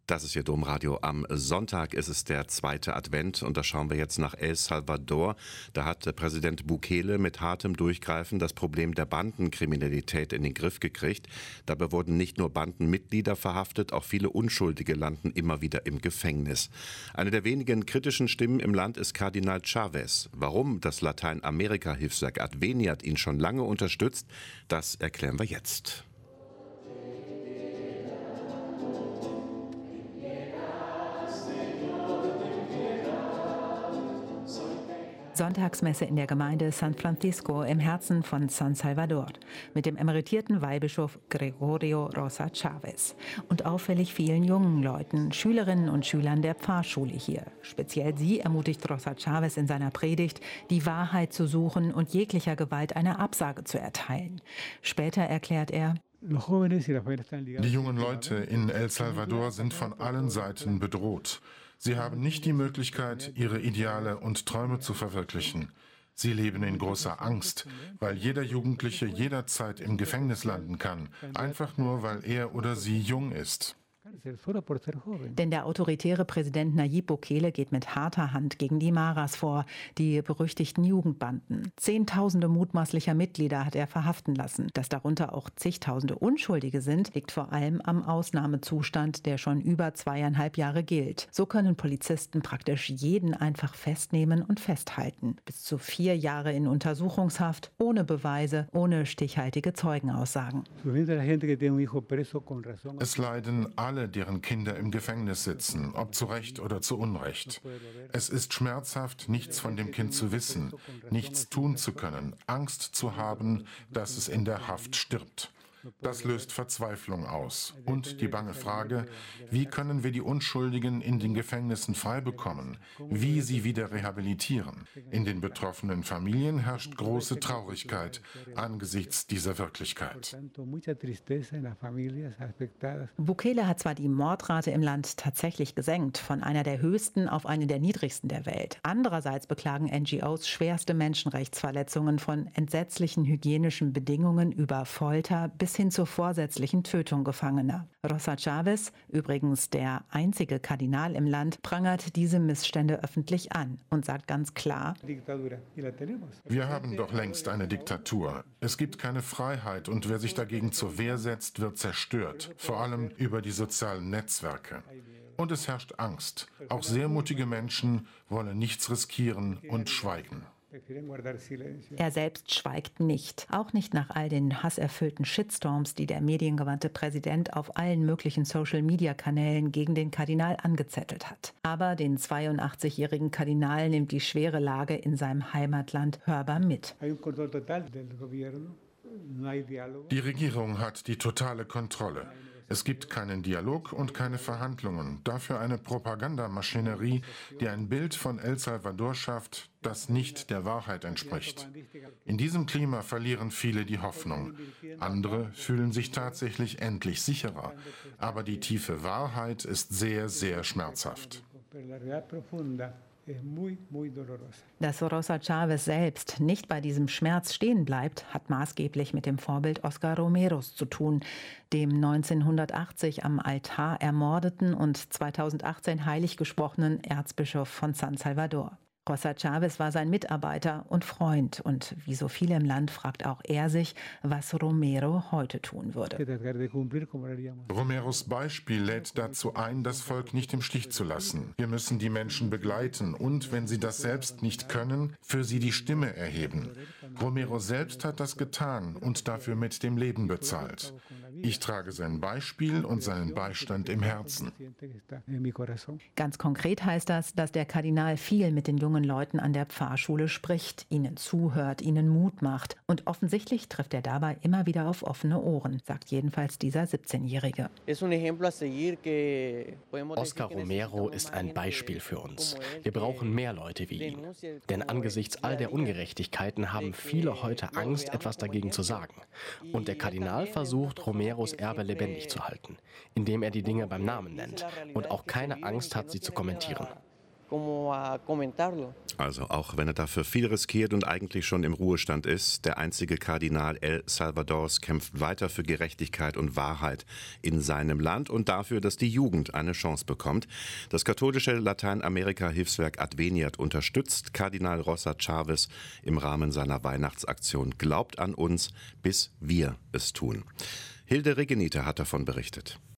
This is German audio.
Das ist Ihr Domradio. Am Sonntag ist es der zweite Advent und da schauen wir jetzt nach El Salvador. Da hat Präsident Bukele mit hartem Durchgreifen das Problem der Bandenkriminalität in den Griff gekriegt. Dabei wurden nicht nur Bandenmitglieder verhaftet, auch viele Unschuldige landen immer wieder im Gefängnis. Eine der wenigen kritischen Stimmen im Land ist Kardinal Chavez. Warum das Lateinamerika-Hilfswerk Adveniat ihn schon lange unterstützt, das erklären wir jetzt. Sonntagsmesse in der Gemeinde San Francisco im Herzen von San Salvador mit dem emeritierten Weihbischof Gregorio Rosa Chavez und auffällig vielen jungen Leuten, Schülerinnen und Schülern der Pfarrschule hier. Speziell sie ermutigt Rosa Chavez in seiner Predigt, die Wahrheit zu suchen und jeglicher Gewalt eine Absage zu erteilen. Später erklärt er: Die jungen Leute in El Salvador sind von allen Seiten bedroht. Sie haben nicht die Möglichkeit, ihre Ideale und Träume zu verwirklichen. Sie leben in großer Angst, weil jeder Jugendliche jederzeit im Gefängnis landen kann, einfach nur, weil er oder sie jung ist. Denn der autoritäre Präsident Nayib Bukele geht mit harter Hand gegen die Maras vor, die berüchtigten Jugendbanden. Zehntausende mutmaßlicher Mitglieder hat er verhaften lassen. Dass darunter auch zigtausende Unschuldige sind, liegt vor allem am Ausnahmezustand, der schon über 2,5 Jahre gilt. So können Polizisten praktisch jeden einfach festnehmen und festhalten. Bis zu 4 Jahre in Untersuchungshaft, ohne Beweise, ohne stichhaltige Zeugenaussagen. Es leiden alle, deren Kinder im Gefängnis sitzen, ob zu Recht oder zu Unrecht. Es ist schmerzhaft, nichts von dem Kind zu wissen, nichts tun zu können, Angst zu haben, dass es in der Haft stirbt. Das löst Verzweiflung aus. Und die bange Frage, wie können wir die Unschuldigen in den Gefängnissen frei bekommen, wie sie wieder rehabilitieren. In den betroffenen Familien herrscht große Traurigkeit angesichts dieser Wirklichkeit. Bukele hat zwar die Mordrate im Land tatsächlich gesenkt, von einer der höchsten auf eine der niedrigsten der Welt. Andererseits beklagen NGOs schwerste Menschenrechtsverletzungen von entsetzlichen hygienischen Bedingungen über Folter bis hin zur vorsätzlichen Tötung Gefangener. Rosa Chavez, übrigens der einzige Kardinal im Land, prangert diese Missstände öffentlich an und sagt ganz klar: Wir haben doch längst eine Diktatur. Es gibt keine Freiheit und wer sich dagegen zur Wehr setzt, wird zerstört, vor allem über die sozialen Netzwerke. Und es herrscht Angst. Auch sehr mutige Menschen wollen nichts riskieren und schweigen. Er selbst schweigt nicht, auch nicht nach all den hasserfüllten Shitstorms, die der mediengewandte Präsident auf allen möglichen Social-Media-Kanälen gegen den Kardinal angezettelt hat. Aber den 82-jährigen Kardinal nimmt die schwere Lage in seinem Heimatland hörbar mit. Die Regierung hat die totale Kontrolle. Es gibt keinen Dialog und keine Verhandlungen. Dafür eine Propagandamaschinerie, die ein Bild von El Salvador schafft, das nicht der Wahrheit entspricht. In diesem Klima verlieren viele die Hoffnung. Andere fühlen sich tatsächlich endlich sicherer. Aber die tiefe Wahrheit ist sehr, sehr schmerzhaft. Dass Rosa Chavez selbst nicht bei diesem Schmerz stehen bleibt, hat maßgeblich mit dem Vorbild Oscar Romeros zu tun, dem 1980 am Altar ermordeten und 2018 heilig gesprochenen Erzbischof von San Salvador. Rosa Chavez war sein Mitarbeiter und Freund und wie so viele im Land fragt auch er sich, was Romero heute tun würde. Romeros Beispiel lädt dazu ein, das Volk nicht im Stich zu lassen. Wir müssen die Menschen begleiten und, wenn sie das selbst nicht können, für sie die Stimme erheben. Romero selbst hat das getan und dafür mit dem Leben bezahlt. Ich trage sein Beispiel und seinen Beistand im Herzen. Ganz konkret heißt das, dass der Kardinal viel mit den jungen Leuten an der Pfarrschule spricht, ihnen zuhört, ihnen Mut macht. Und offensichtlich trifft er dabei immer wieder auf offene Ohren, sagt jedenfalls dieser 17-Jährige. Oscar Romero ist ein Beispiel für uns. Wir brauchen mehr Leute wie ihn. Denn angesichts all der Ungerechtigkeiten haben viele heute Angst, etwas dagegen zu sagen. Und der Kardinal versucht, Romeros Erbe lebendig zu halten, indem er die Dinge beim Namen nennt und auch keine Angst hat, sie zu kommentieren. Also auch wenn er dafür viel riskiert und eigentlich schon im Ruhestand ist, der einzige Kardinal El Salvadors kämpft weiter für Gerechtigkeit und Wahrheit in seinem Land und dafür, dass die Jugend eine Chance bekommt. Das katholische Lateinamerika-Hilfswerk Adveniat unterstützt Kardinal Rosa Chavez im Rahmen seiner Weihnachtsaktion Glaubt an uns, bis wir es tun. Hilde Regenite hat davon berichtet.